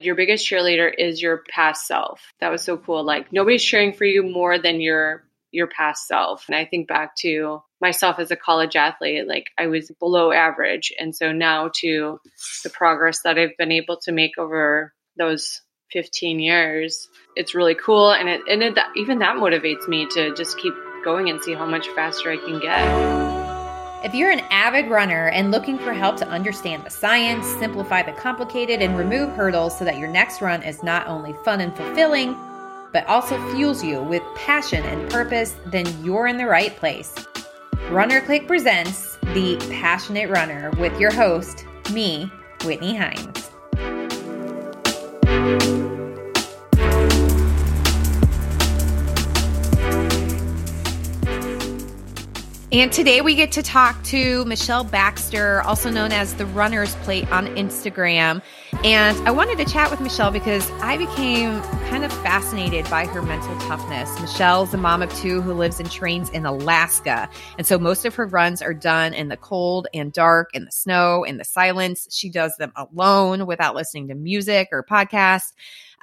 your biggest cheerleader is your past self. That was so cool. Like nobody's cheering for you more than your past self. And I think back to myself as a college athlete, like I was below average. And so now to the progress that I've been able to make over those 15 years, it's really cool. And even that motivates me to just keep going and see how much faster I can get. If you're an avid runner and looking for help to understand the science, simplify the complicated, and remove hurdles so that your next run is not only fun and fulfilling, but also fuels you with passion and purpose, then you're in the right place. Runner Click presents The Passionate Runner with your host, me, Whitney Hines. And today we get to talk to Michelle Baxter, also known as the Runner's Plate on Instagram. And I wanted to chat with Michelle because I became kind of fascinated by her mental toughness. Michelle's a mom of two who lives and trains in Alaska. And so most of her runs are done in the cold and dark, in the snow, in the silence. She does them alone without listening to music or podcasts.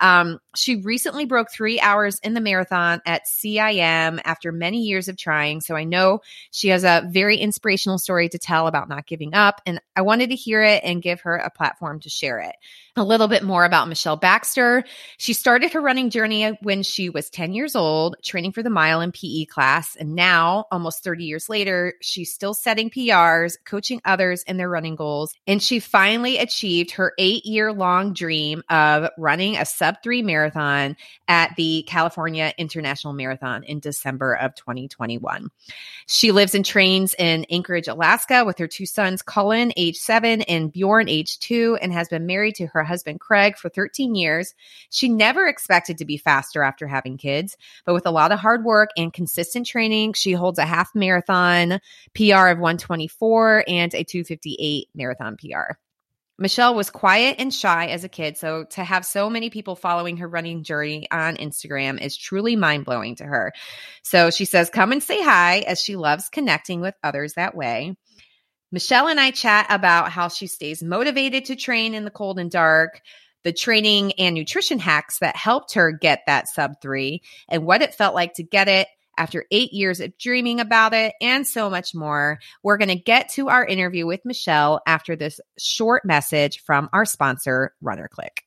She recently broke 3 hours in the marathon at CIM after many years of trying. So I know she has a very inspirational story to tell about not giving up. And I wanted to hear it and give her a platform to share it. A little bit more about Michelle Baxter. She started her running journey when she was 10 years old, training for the mile in PE class. And now, almost 30 years later, she's still setting PRs, coaching others in their running goals. And she finally achieved her 8-year-long dream of running a sub-3 marathon at the California International Marathon in December of 2021. She lives and trains in Anchorage, Alaska with her two sons, Cullen, age 7, and Bjorn, age 2, and has been married to her husband, Craig, for 13 years. She never expected to be faster after having kids, but with a lot of hard work and consistent training, she holds a half marathon PR of 1:24 and a 2:58 marathon PR. Michelle was quiet and shy as a kid, so to have so many people following her running journey on Instagram is truly mind-blowing to her. So she says, come and say hi, as she loves connecting with others that way. Michelle and I chat about how she stays motivated to train in the cold and dark, the training and nutrition hacks that helped her get that sub-3, and what it felt like to get it after 8 years of dreaming about it, and so much more. We're going to get to our interview with Michelle after this short message from our sponsor, Runner Click.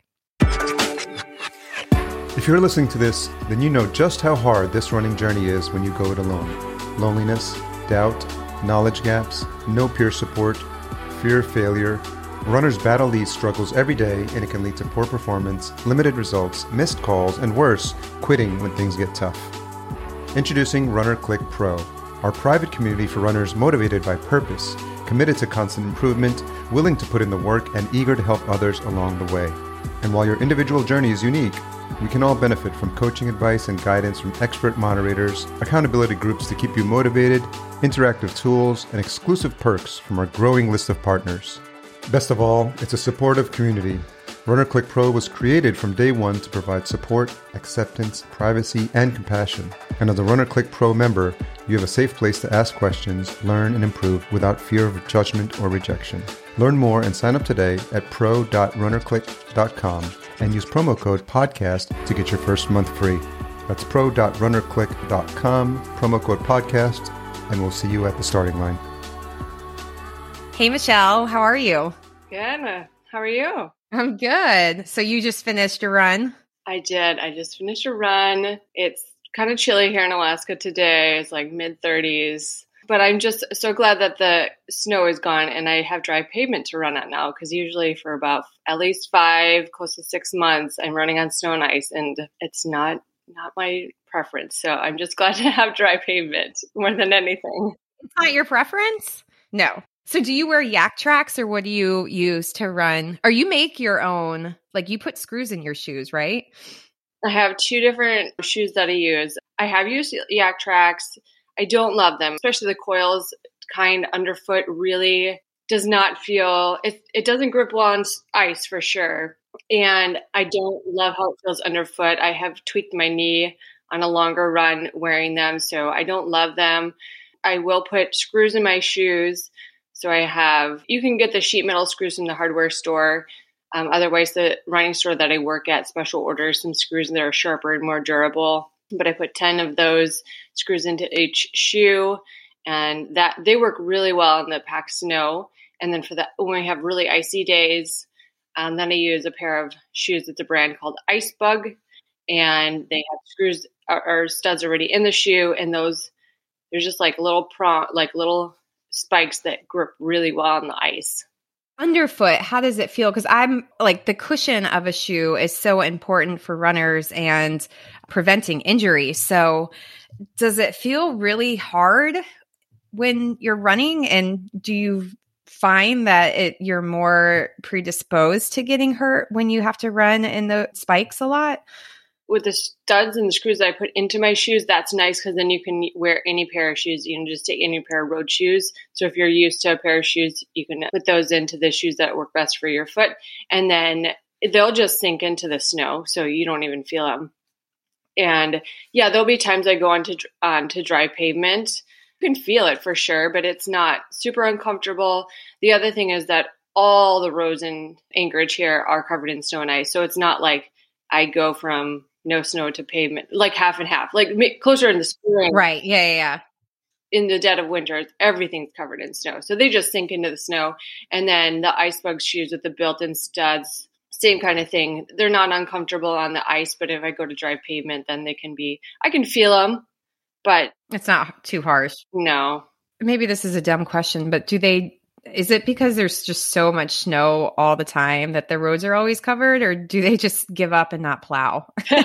If you're listening to this, then you know just how hard this running journey is when you go it alone. Loneliness, doubt, knowledge gaps, no peer support, fear of failure. Runners battle these struggles every day, and it can lead to poor performance, limited results, missed calls, and worse, quitting when things get tough. Introducing Runner Click Pro, our private community for runners motivated by purpose, committed to constant improvement, willing to put in the work, and eager to help others along the way. And while your individual journey is unique, we can all benefit from coaching advice and guidance from expert moderators, accountability groups to keep you motivated, interactive tools, and exclusive perks from our growing list of partners. Best of all, it's a supportive community. Runner Click Pro was created from day one to provide support, acceptance, privacy, and compassion. And as a Runner Click Pro member, you have a safe place to ask questions, learn, and improve without fear of judgment or rejection. Learn more and sign up today at pro.runnerclick.com and use promo code PODCAST to get your first month free. That's pro.runnerclick.com, promo code PODCAST, and we'll see you at the starting line. Hey, Michelle, how are you? Good. How are you? I'm good. So you just finished your run? I did. I just finished a run. It's kind of chilly here in Alaska today. It's like mid-30s. But I'm just so glad that the snow is gone and I have dry pavement to run on now, because usually for about at least 5, close to 6 months, I'm running on snow and ice, and it's not my preference. So I'm just glad to have dry pavement more than anything. It's not your preference? No. So do you wear Yak Tracks, or what do you use to run? Or you make your own, like you put screws in your shoes, right? I have 2 different shoes that I use. I have used Yak Tracks. I don't love them, especially the coils kind underfoot really does not feel, it doesn't grip well on ice for sure. And I don't love how it feels underfoot. I have tweaked my knee on a longer run wearing them, so I don't love them. I will put screws in my shoes. So you can get the sheet metal screws from the hardware store. Otherwise, the running store that I work at special orders some screws that are sharper and more durable. But I put 10 of those screws into each shoe, and that they work really well in the packed snow. And then when we have really icy days, then I use a pair of shoes. It's a brand called Ice Bug, and they have screws or studs already in the shoe, and those there's just like little spikes that grip really well on the ice. Underfoot, how does it feel? Because I'm like, the cushion of a shoe is so important for runners and preventing injury. So does it feel really hard when you're running? And do you find that you're more predisposed to getting hurt when you have to run in the spikes a lot? With the studs and the screws that I put into my shoes, that's nice because then you can wear any pair of shoes. You can just take any pair of road shoes. So if you're used to a pair of shoes, you can put those into the shoes that work best for your foot. And then they'll just sink into the snow, so you don't even feel them. And yeah, there'll be times I go onto dry pavement. You can feel it for sure, but it's not super uncomfortable. The other thing is that all the roads in Anchorage here are covered in snow and ice. So it's not like I go from no snow to pavement, like half and half, like closer in the spring. Right. Yeah. In the dead of winter, everything's covered in snow. So they just sink into the snow. And then the Ice Bug shoes with the built-in studs, same kind of thing. They're not uncomfortable on the ice, but if I go to dry pavement, then I can feel them, but it's not too harsh. No. Maybe this is a dumb question, but is it because there's just so much snow all the time that the roads are always covered, or do they just give up and not plow?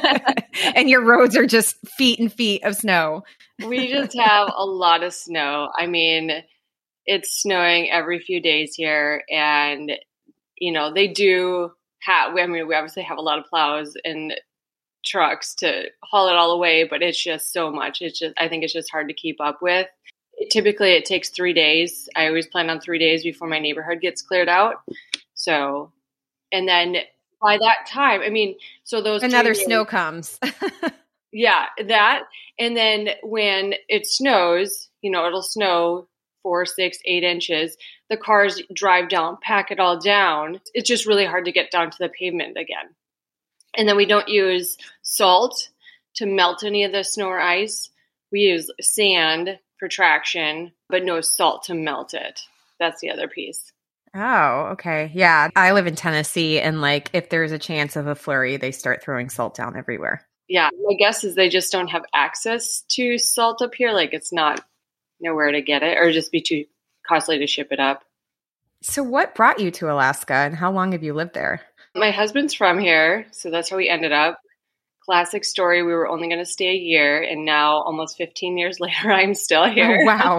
And your roads are just feet and feet of snow? We just have a lot of snow. I mean, it's snowing every few days here, and they do we obviously have a lot of plows and trucks to haul it all away, but it's just so much. I think it's just hard to keep up with. Typically, it takes 3 days. I always plan on 3 days before my neighborhood gets cleared out. So, and then by that time, so those another snow comes. Yeah, that. And then when it snows, it'll snow 4, 6, 8 inches. The cars drive down, pack it all down. It's just really hard to get down to the pavement again. And then we don't use salt to melt any of the snow or ice. We use sand for traction, but no salt to melt it. That's the other piece. Oh, okay. Yeah. I live in Tennessee, and if there's a chance of a flurry, they start throwing salt down everywhere. Yeah. My guess is they just don't have access to salt up here. It's not nowhere to get it, or just be too costly to ship it up. So what brought you to Alaska, and how long have you lived there? My husband's from here, so that's how we ended up. Classic story. We were only going to stay a year, and now almost 15 years later, I'm still here. Oh, wow.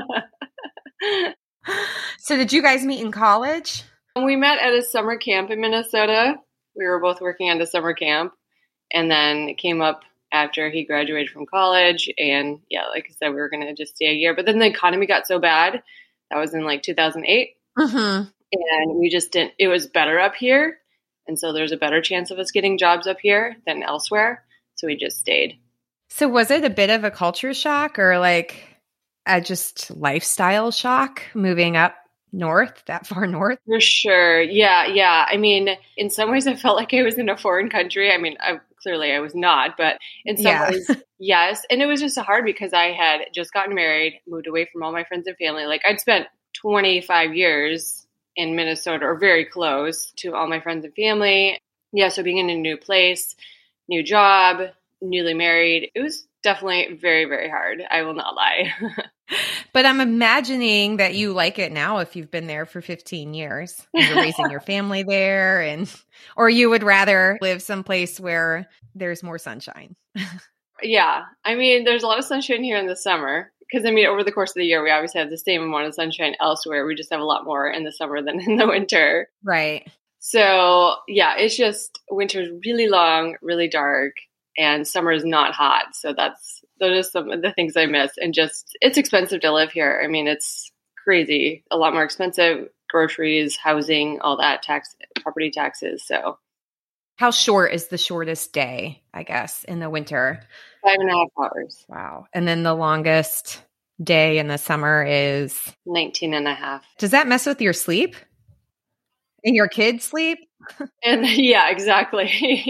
So did you guys meet in college? We met at a summer camp in Minnesota. We were both working at a summer camp, and then it came up after he graduated from college. And yeah, like I said, we were going to just stay a year, but then the economy got so bad. That was in 2008. Mm-hmm. And we just didn't, it was better up here. And so there's a better chance of us getting jobs up here than elsewhere. So we just stayed. So was it a bit of a culture shock, or a just lifestyle shock moving up north, that far north? For sure. Yeah. In some ways I felt like I was in a foreign country. Clearly I was not, but in some ways, yes. And it was just hard because I had just gotten married, moved away from all my friends and family. I'd spent 25 years in Minnesota, or very close to all my friends and family. Yeah, so being in a new place, new job, newly married, it was definitely very, very hard. I will not lie. But I'm imagining that you like it now if you've been there for 15 years. You're raising your family there, or you would rather live someplace where there's more sunshine. Yeah. There's a lot of sunshine here in the summer. Because, over the course of the year, we obviously have the same amount of sunshine elsewhere. We just have a lot more in the summer than in the winter. Right. So, yeah, it's just winter's really long, really dark, and summer is not hot. So those are some of the things I miss. And just, it's expensive to live here. It's crazy. A lot more expensive. Groceries, housing, all that, property taxes. So. How short is the shortest day, I guess, in the winter? 5.5 hours. Wow. And then the longest day in the summer is? 19.5. Does that mess with your sleep? And your kids sleep? And yeah, exactly.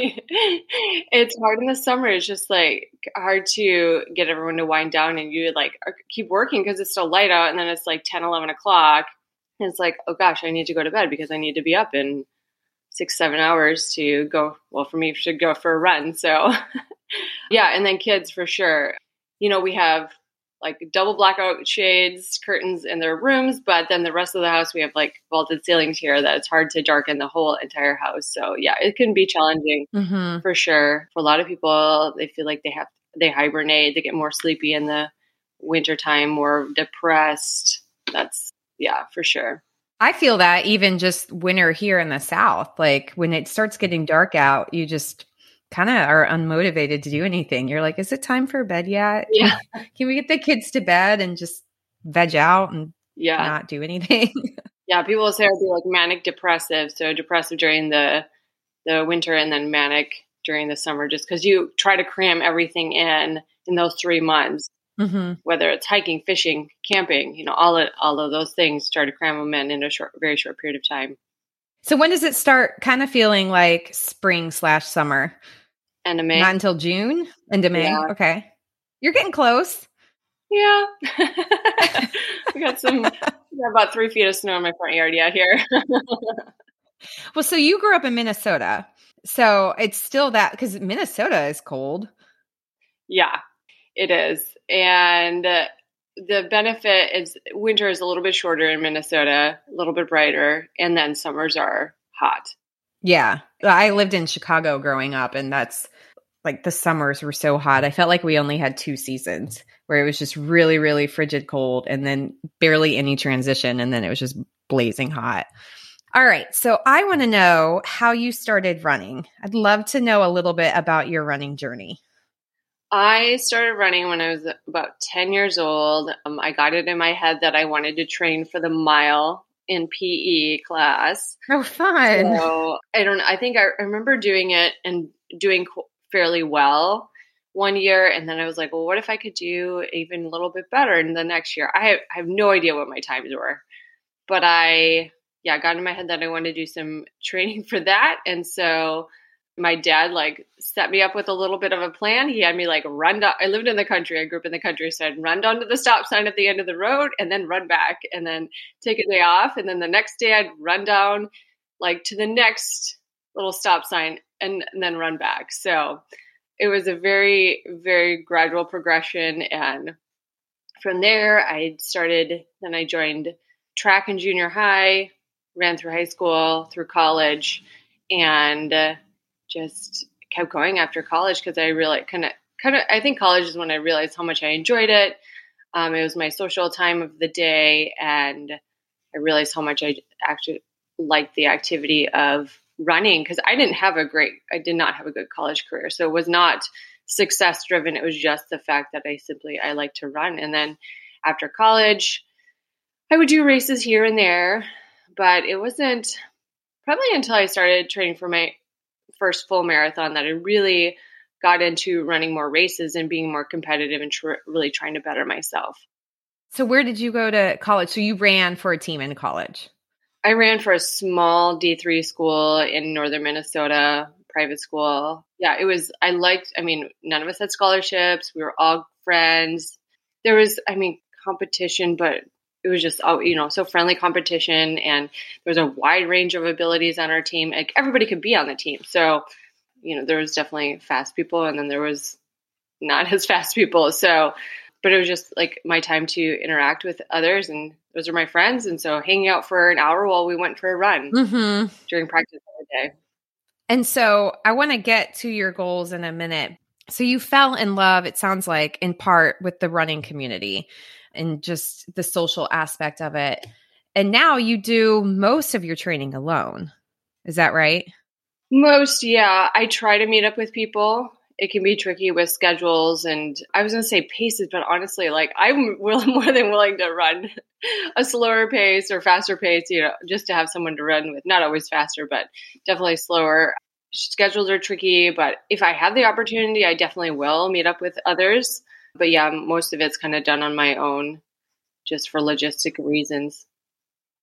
It's hard in the summer. It's just like hard to get everyone to wind down, and you like keep working because it's still light out. And then it's like 10, 11 o'clock. And it's like, oh gosh, I need to go to bed because I need to be up in 6, 7 hours to go. Well, for me, to go for a run. So yeah. And then kids for sure. We have like double blackout shades, curtains in their rooms, but then the rest of the house, we have like vaulted ceilings here that it's hard to darken the whole entire house. So yeah, it can be challenging for sure. For a lot of people, they feel like they hibernate, they get more sleepy in the wintertime, more depressed. That's, yeah, for sure. I feel that even just winter here in the South, like when it starts getting dark out, you just kind of are unmotivated to do anything. You're like, is it time for bed yet? Yeah. Can we get the kids to bed and just veg out and not do anything? Yeah. People say I'll be like manic depressive. So depressive during the winter and then manic during the summer, just because you try to cram everything in those 3 months, whether it's hiking, fishing, camping, all of those things, try to cram them in a very short period of time. So when does it start kind of feeling like spring/summer? End of May. Not until June? End of May? Yeah. Okay. You're getting close. Yeah. we got about 3 feet of snow in my front yard here. Well, so you grew up in Minnesota. So it's still that, because Minnesota is cold. Yeah, it is. And the benefit is winter is a little bit shorter in Minnesota, a little bit brighter, and then summers are hot. Yeah. I lived in Chicago growing up, and that's like the summers were so hot. I felt like we only had 2 seasons where it was just really, really frigid cold and then barely any transition. And then it was just blazing hot. All right. So I want to know how you started running. I'd love to know a little bit about your running journey. I started running when I was about 10 years old. I got it in my head that I wanted to train for the mile in PE class. Oh, fun. So I think I remember doing it and doing fairly well one year. And then I was like, well, what if I could do even a little bit better in the next year? I have no idea what my times were, but I got in my head that I wanted to do some training for that. And so my dad set me up with a little bit of a plan. He had me run down. I lived in the country. I grew up in the country. So I'd run down to the stop sign at the end of the road and then run back and then take a day off. And then the next day I'd run down to the next little stop sign and then run back. So it was a very, very gradual progression. And from there I joined track in junior high, ran through high school, through college, and just kept going after college because I really I think college is when I realized how much I enjoyed it. It was my social time of the day, and I realized how much I actually liked the activity of running because I did not have a good college career. So it was not success driven. It was just the fact that I like to run. And then after college, I would do races here and there, but it wasn't probably until I started training for my first full marathon that I really got into running more races and being more competitive and really trying to better myself. So where did you go to college? So you ran for a team in college? I ran for a small D3 school in northern Minnesota, private school. Yeah, none of us had scholarships. We were all friends. There was, competition, but it was just, so friendly competition. And there was a wide range of abilities on our team. Everybody could be on the team. So, there was definitely fast people and then there was not as fast people. So, but it was just my time to interact with others, and those are my friends. And so hanging out for an hour while we went for a run during practice every day. And so I want to get to your goals in a minute. So you fell in love, it sounds like, in part with the running community and just the social aspect of it. And now you do most of your training alone. Is that right? Most, yeah. I try to meet up with people. It can be tricky with schedules and I was going to say paces, but honestly, I'm more than willing to run a slower pace or faster pace, just to have someone to run with. Not always faster, but definitely slower. Schedules are tricky, but if I have the opportunity, I definitely will meet up with others. But yeah, most of it's kind of done on my own just for logistic reasons.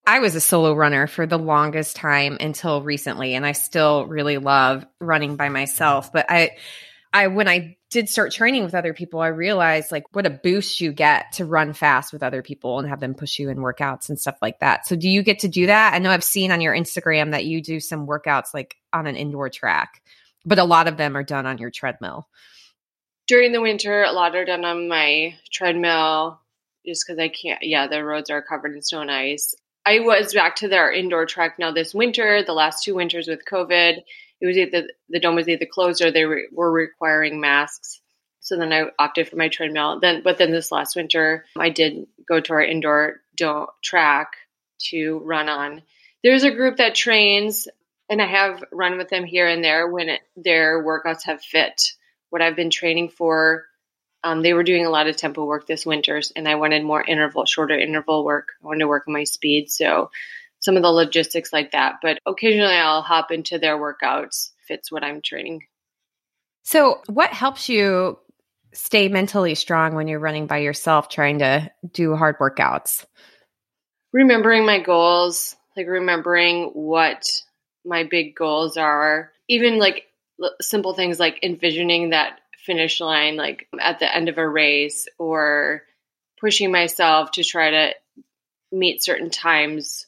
I was a solo runner for the longest time until recently, and I still really love running by myself. But when I did start training with other people, I realized like what a boost you get to run fast with other people and have them push you in workouts and stuff like that. So do you get to do that? I know I've seen on your Instagram that you do some workouts like on an indoor track, but a lot of them are done on your treadmill. During the winter, a lot are done on my treadmill just because I can't. Yeah, the roads are covered in snow and ice. I was back to their indoor track now this winter. The last 2 winters with COVID, it was either the dome was either closed or they were requiring masks. So then I opted for my treadmill. But then this last winter, I did go to our indoor track to run on. There's a group that trains, and I have run with them here and there when their workouts have fit what I've been training for. They were doing a lot of tempo work this winter, and I wanted more shorter interval work. I wanted to work on my speed. So some of the logistics like that. But occasionally I'll hop into their workouts. Fits what I'm training. So what helps you stay mentally strong when you're running by yourself, trying to do hard workouts? Remembering my goals, like remembering what my big goals are. Even like simple things like envisioning that finish line, like at the end of a race, or pushing myself to try to meet certain times,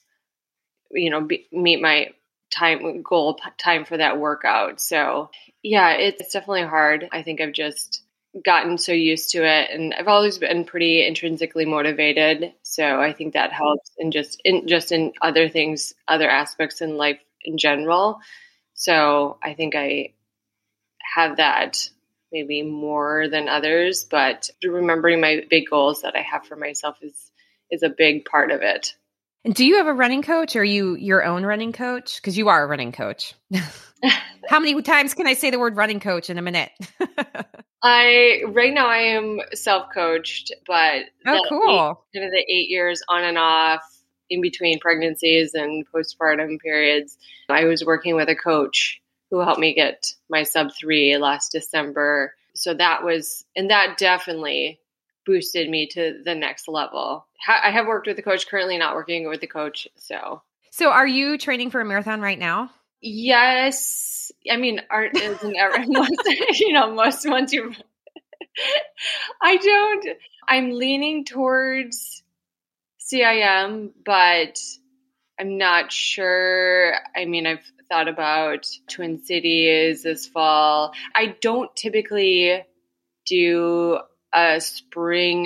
meet my goal time for that workout. So yeah, it's definitely hard. I think I've just gotten so used to it, and I've always been pretty intrinsically motivated. So I think that helps, and just in other things, other aspects in life in general. So I think I have that maybe more than others, but remembering my big goals that I have for myself is a big part of it. And do you have a running coach? Or are you your own running coach? Because you are a running coach. How many times can I say the word running coach in a minute? Right now I am self-coached, but cool. Kind of the 8 years on and off in between pregnancies and postpartum periods, I was working with a coach who helped me get my sub 3 last December. So that definitely boosted me to the next level. I have worked with a coach, currently not working with a coach. So are you training for a marathon right now? Yes. I mean, art isn't ever, most months I'm leaning towards CIM, but I'm not sure. I mean, I've thought about Twin Cities this fall. I don't typically do a spring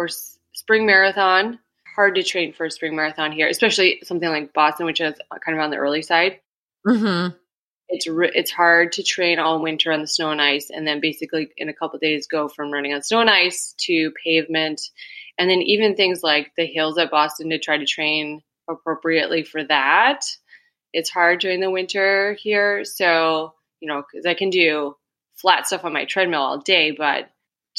marathon. Hard to train for a spring marathon here, especially something like Boston, which is kind of on the early side. Mm-hmm. It's hard to train all winter on the snow and ice, and then basically in a couple of days go from running on snow and ice to pavement, and then even things like the hills at Boston to try to train appropriately for that. It's hard during the winter here. So, because I can do flat stuff on my treadmill all day, but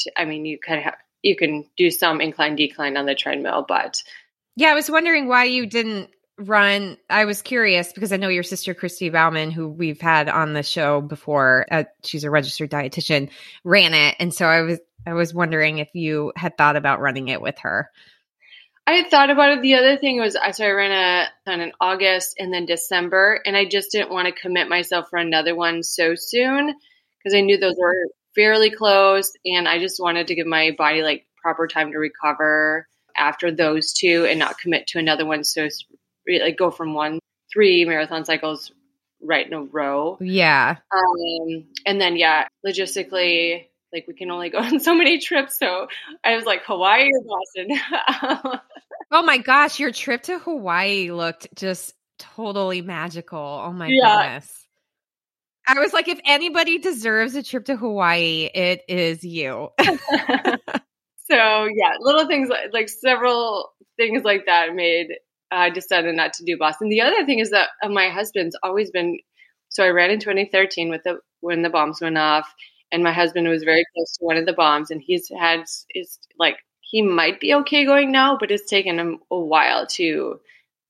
you can do some incline decline on the treadmill, but. Yeah, I was wondering why you didn't run. I was curious because I know your sister, Christy Bauman, who we've had on the show before, she's a registered dietitian, ran it. And so I was wondering if you had thought about running it with her. I had thought about it. The other thing was, I ran on in August and then December, and I just didn't want to commit myself for another one so soon because I knew those were fairly close, and I just wanted to give my body like proper time to recover after those two and not commit to another one. So like go from 3 marathon cycles right in a row. Yeah. And then, logistically, like we can only go on so many trips. So I was like, Hawaii or Boston? Oh my gosh, your trip to Hawaii looked just totally magical. Oh my goodness. I was like, if anybody deserves a trip to Hawaii, it is you. So little things like several things like that made I decided not to do Boston. The other thing is that my husband's always been, so I ran in 2013 when the bombs went off, and my husband was very close to one of the bombs, and he might be okay going now, but it's taken him a while to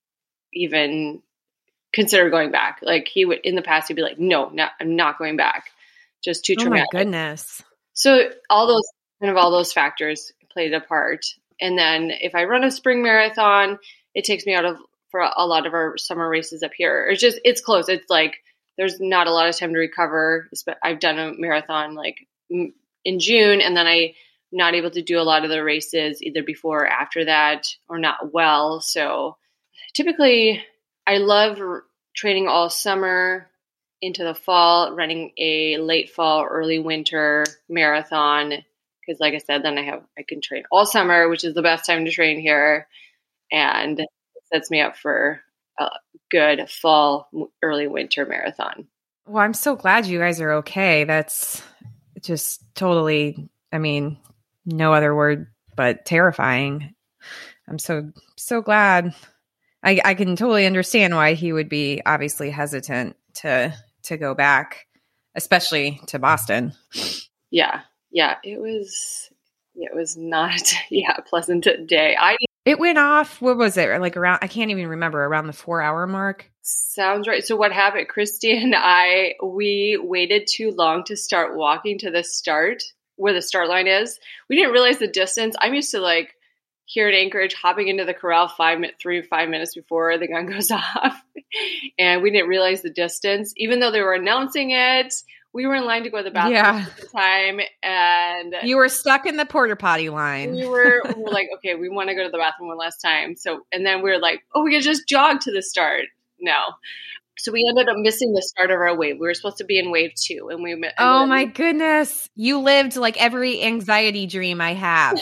even consider going back. Like he would, in the past, he'd be like, no, I'm not going back. Just too traumatic. Oh my goodness. So all those factors played a part. And then if I run a spring marathon, it takes me out of for a lot of our summer races up here. It's close. It's like there's not a lot of time to recover. I've done a marathon like in June, and then I'm not able to do a lot of the races either before or after that, or not well. So typically I love training all summer into the fall, running a late fall, early winter marathon. Because like I said, then I can train all summer, which is the best time to train here. And it sets me up for a good fall, early winter marathon. Well, I'm so glad you guys are okay. That's just totally, I mean, no other word but terrifying. I'm so glad. I can totally understand why he would be obviously hesitant to go back, especially to Boston. Yeah. It was not a pleasant day. It went off. What was it? Like around, I can't even remember, around the 4-hour mark. Sounds right. So what happened, Christy and we waited too long to start walking to the start, where the start line is. We didn't realize the distance. I'm used to like here at Anchorage hopping into the corral 5 minutes before the gun goes off. And we didn't realize the distance, even though they were announcing it. We were in line to go to the bathroom at the time, and you were stuck in the porta potty line. We were like, okay, we want to go to the bathroom one last time. So, and then we were like, oh, we could just jog to the start. No. So we ended up missing the start of our wave. We were supposed to be in wave 2, and we met. Oh my goodness. You lived like every anxiety dream I have.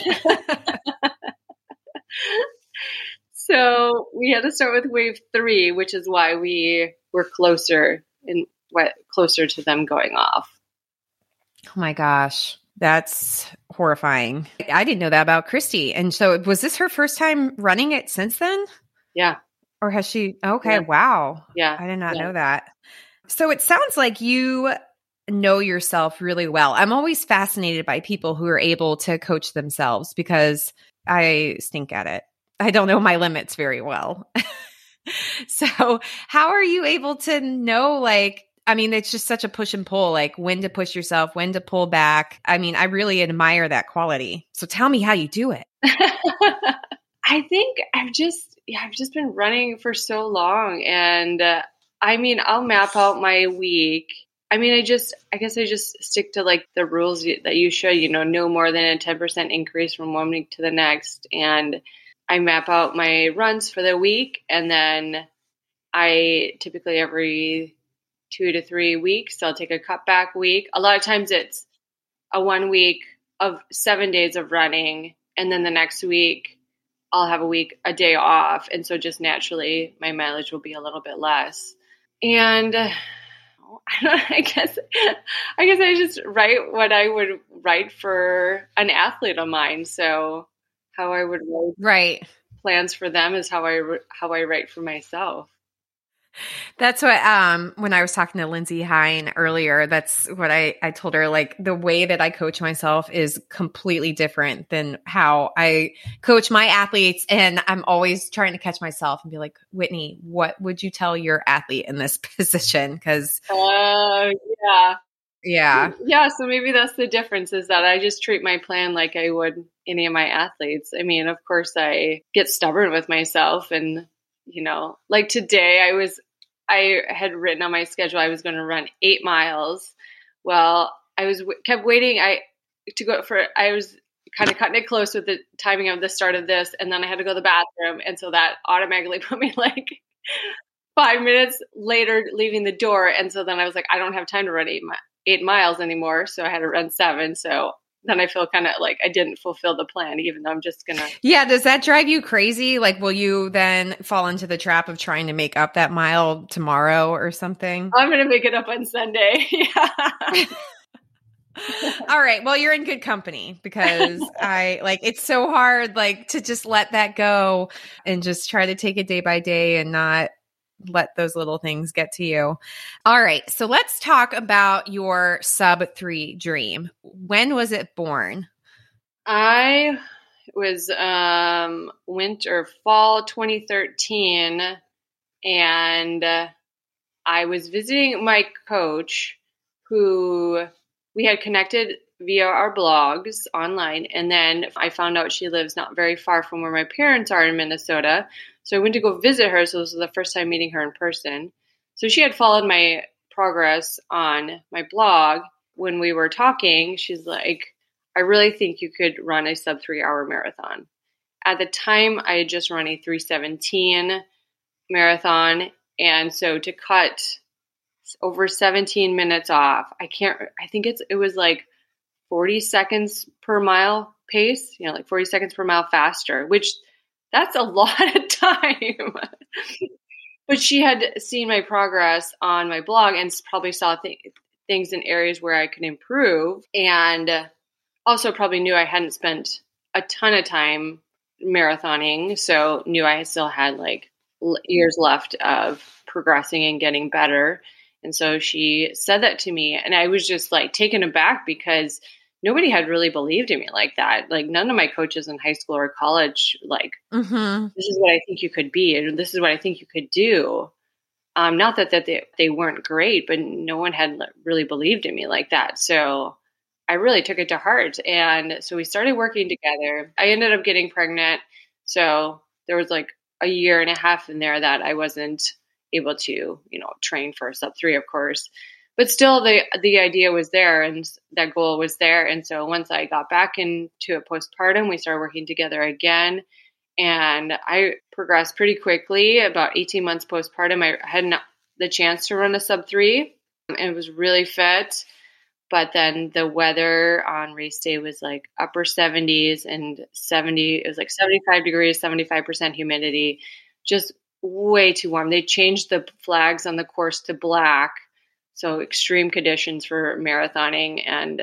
So we had to start with wave 3, which is why we were closer to them going off. Oh my gosh. That's horrifying. I didn't know that about Christy. And so was this her first time running it since then? Yeah. Or has she? Okay. Yeah. Wow. Yeah. I did not know that. So it sounds like you know yourself really well. I'm always fascinated by people who are able to coach themselves because I stink at it. I don't know my limits very well. So how are you able to know, like, I mean, it's just such a push and pull, like when to push yourself, when to pull back. I mean, I really admire that quality. So tell me how you do it. I think I've just been running for so long. And I mean, I'll map out my week. I mean, I guess I just stick to like the rules that you should, no more than a 10% increase from one week to the next. And I map out my runs for the week. And then I typically every 2 to 3 weeks, I'll take a cutback week. A lot of times it's a 1 week of 7 days of running. And then the next week I'll have a day off. And so just naturally my mileage will be a little bit less. And I guess I just write what I would write for an athlete of mine. So how I would write plans for them is how I write for myself. That's what, when I was talking to Lindsay Hine earlier, that's what I told her, like the way that I coach myself is completely different than how I coach my athletes. And I'm always trying to catch myself and be like, Whitney, what would you tell your athlete in this position? Cause yeah. So maybe that's the difference, is that I just treat my plan like I would any of my athletes. I mean, of course I get stubborn with myself, and like today I had written on my schedule, I was going to run 8 miles. Well, I kept waiting. I was kind of cutting it close with the timing of the start of this. And then I had to go to the bathroom. And so that automatically put me like 5 minutes later leaving the door. And so then I was like, I don't have time to run 8 miles anymore. So I had to run 7. So then I feel kind of like I didn't fulfill the plan, even though I'm just going to. Yeah. Does that drive you crazy? Like, will you then fall into the trap of trying to make up that mile tomorrow or something? I'm going to make it up on Sunday. Yeah. All right. Well, you're in good company, because it's so hard, like, to just let that go and just try to take it day by day and not let those little things get to you. All right. So let's talk about your sub-3 dream. When was it born? I was fall 2013. And I was visiting my coach, who we had connected via our blogs online. And then I found out she lives not very far from where my parents are in Minnesota. So I went to go visit her. So this was the first time meeting her in person. So she had followed my progress on my blog. When we were talking, she's like, I really think you could run a sub 3 hour marathon. At the time, I had just run a 3:17 marathon. And so to cut over 17 minutes off, I think it was like 40 seconds per mile pace, like 40 seconds per mile faster, which that's a lot of time. But she had seen my progress on my blog and probably saw things in areas where I could improve. And also probably knew I hadn't spent a ton of time marathoning. So knew I still had like years left of progressing and getting better. And so she said that to me. And I was just like taken aback because nobody had really believed in me like that. Like none of my coaches in high school or college, like, this is what I think you could be. And this is what I think you could do. Not that they weren't great, but no one had really believed in me like that. So I really took it to heart. And so we started working together. I ended up getting pregnant. So there was like a year and a half in there that I wasn't able to, train for sub 3, of course. But still, the idea was there and that goal was there. And so once I got back into a postpartum, we started working together again. And I progressed pretty quickly. About 18 months postpartum, I had the chance to run a sub 3 and it was really fit. But then the weather on race day was like upper 70s and it was like 75 degrees, 75% humidity, just way too warm. They changed the flags on the course to black. So extreme conditions for marathoning. And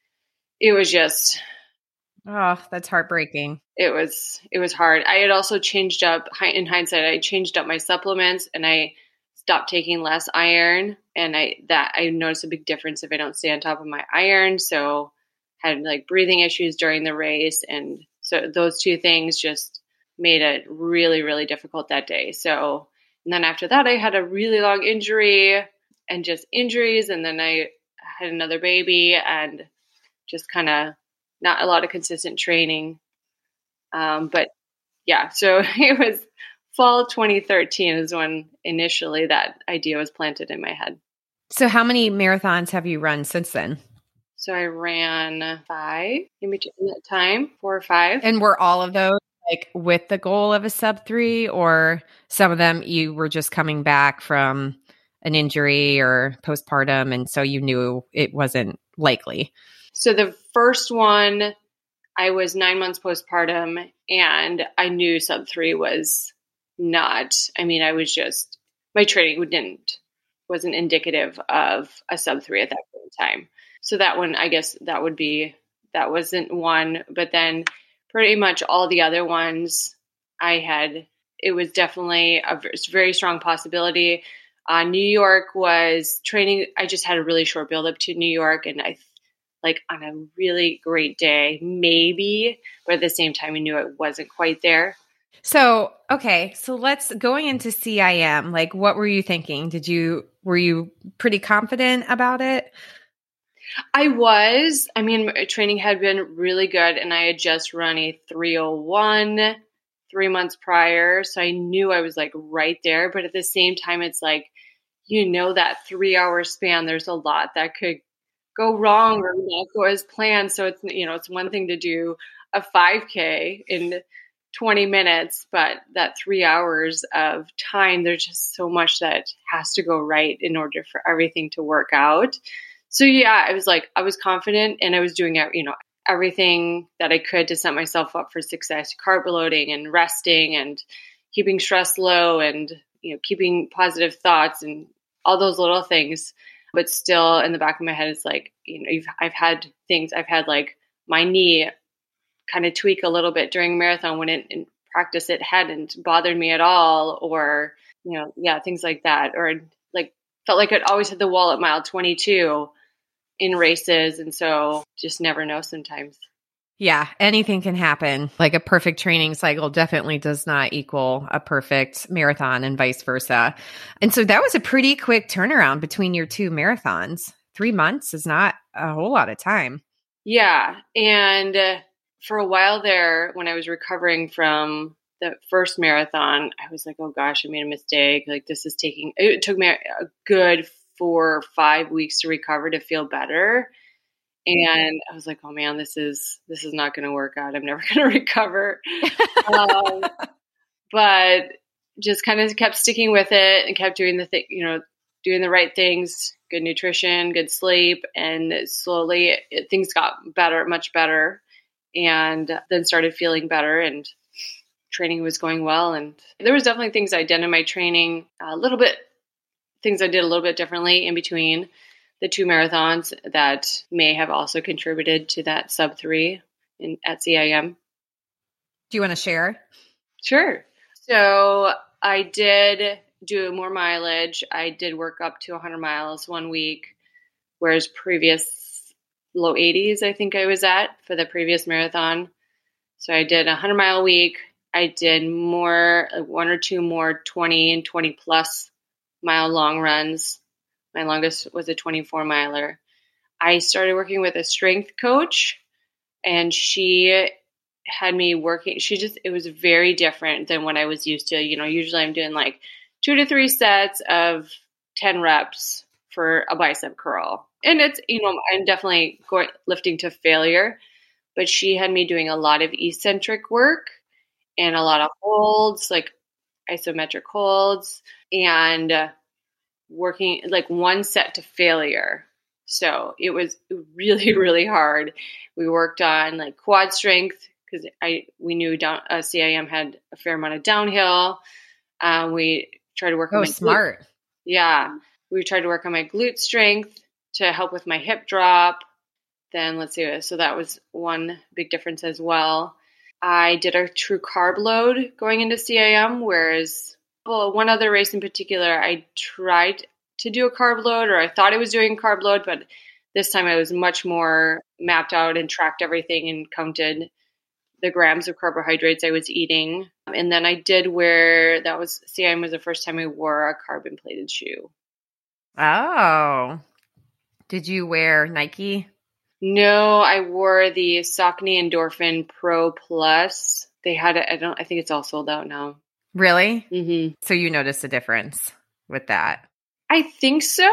it was just, oh, that's heartbreaking. It was hard. I had also changed up, in hindsight, I changed up my supplements and I stopped taking less iron. And I noticed a big difference if I don't stay on top of my iron. So had like breathing issues during the race. And so those two things just made it really, really difficult that day. So, and then after that, I had a really long injury and just injuries. And then I had another baby and just kind of not a lot of consistent training. But yeah, so it was fall 2013 is when initially that idea was planted in my head. So how many marathons have you run since then? So I ran 5 in between that time, 4 or 5. And were all of those like with the goal of a sub 3, or some of them you were just coming back from an injury or postpartum and so you knew it wasn't likely? So the first one, I was 9 months postpartum and I knew sub 3 was not, I was just, my training wasn't indicative of a sub 3 at that point in time. So that one, I guess that wasn't one, but then pretty much all the other ones it was definitely a very strong possibility. New York was training. I just had a really short build up to New York and on a really great day, maybe, but at the same time, I knew it wasn't quite there. So, okay. So going into CIM, like what were you thinking? Were you pretty confident about it? I was. My training had been really good and I had just run a 3:01 3 months prior. So I knew I was like right there. But at the same time, it's like, that 3 hour span, there's a lot that could go wrong or not go as planned. So it's one thing to do a 5K in 20 minutes, but that 3 hours of time, there's just so much that has to go right in order for everything to work out. So yeah, I was confident and I was doing everything that I could to set myself up for success, carb loading and resting and keeping stress low and, keeping positive thoughts and all those little things. But still in the back of my head, it's like, I've had like my knee kind of tweak a little bit during marathon when in practice it hadn't bothered me at all, or, things like that. Or like felt like I'd always hit the wall at mile 22 in races. And so just never know sometimes. Yeah, anything can happen. Like a perfect training cycle definitely does not equal a perfect marathon and vice versa. And so that was a pretty quick turnaround between your 2 marathons. 3 months is not a whole lot of time. Yeah. And for a while there, when I was recovering from the first marathon, I was like, oh gosh, I made a mistake. Like it took me a good 4 or 5 weeks to recover to feel better. And I was like, oh man, this is not going to work out. I'm never going to recover. But just kind of kept sticking with it and kept doing doing the right things, good nutrition, good sleep. And slowly things got better, much better. And then started feeling better and training was going well. And there was definitely things I did in my training, things I did a little bit differently in between the 2 marathons that may have also contributed to that sub 3 at CIM. Do you want to share? Sure. So I did do more mileage. I did work up to 100 miles one week, whereas previous low 80s, I think I was at for the previous marathon. So I did a 100-mile week. I did more, 1 or 2 more 20 and 20 plus mile long runs. My longest was a 24 miler. I started working with a strength coach, and she had me working. It was very different than what I was used to. Usually I'm doing like 2 to 3 sets of 10 reps for a bicep curl. And it's, I'm definitely lifting to failure, but she had me doing a lot of eccentric work and a lot of holds, like isometric holds, and working like 1 set to failure. So it was really, really hard. We worked on like quad strength because we knew CIM had a fair amount of downhill. We tried to work on my smart. Yeah. We tried to work on my glute strength to help with my hip drop. Then let's see. So that was one big difference as well. I did a true carb load going into CIM, whereas one other race in particular, I tried to do a carb load, or I thought I was doing a carb load, but this time I was much more mapped out and tracked everything and counted the grams of carbohydrates I was eating. And then I did CIM was the first time I wore a carbon plated shoe. Oh, did you wear Nike? No, I wore the Saucony Endorphin Pro Plus. They had it. I think it's all sold out now. Really? Mm-hmm. So you noticed a difference with that? I think so.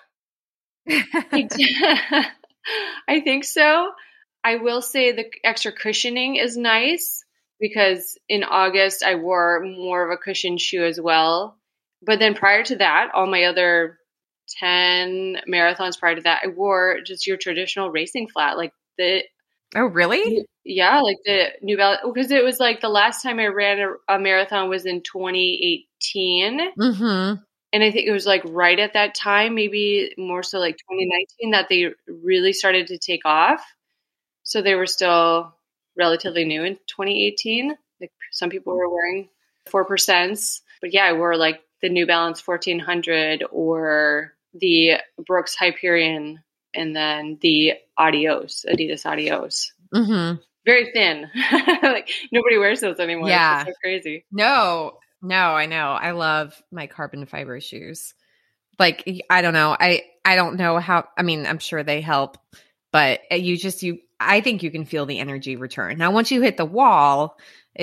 I think so. I will say the extra cushioning is nice because in August I wore more of a cushioned shoe as well. But then prior to that, all my other 10 marathons prior to that, I wore just your traditional racing flat, like the. Oh, really? Yeah, like the New Balance, because it was like the last time I ran a marathon was in 2018. Mm-hmm. And I think it was like right at that time, maybe more so like 2019, that they really started to take off. So they were still relatively new in 2018. Like some people were wearing 4%. But yeah, I wore like the New Balance 1400 or the Brooks Hyperion and then the Adidas Adios. Mm-hmm. Very thin. Like nobody wears those anymore. Yeah. It's so crazy. No, I know. I love my carbon fiber shoes. Like, I don't know. I don't know how, I'm sure they help, but I think you can feel the energy return. Now, once you hit the wall,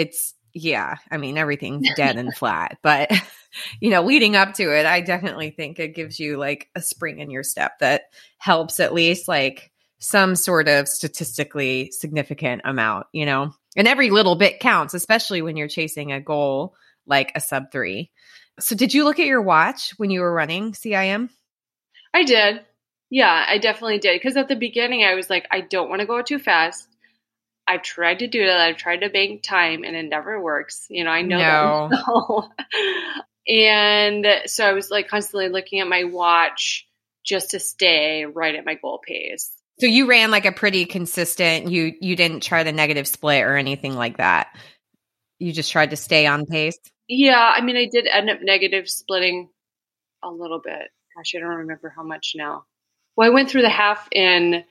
everything's dead and flat, but leading up to it, I definitely think it gives you like a spring in your step that helps at least like some sort of statistically significant amount, and every little bit counts, especially when you're chasing a goal like a sub 3. So did you look at your watch when you were running CIM? I did. Yeah, I definitely did. Because at the beginning, I was like, I don't want to go too fast. I've tried to do that. I've tried to bank time, and it never works. I know that. And so I was like constantly looking at my watch just to stay right at my goal pace. So you ran like a pretty consistent, you didn't try the negative split or anything like that. You just tried to stay on pace? Yeah. I did end up negative splitting a little bit. Gosh, I don't remember how much now. Well, I went through the half in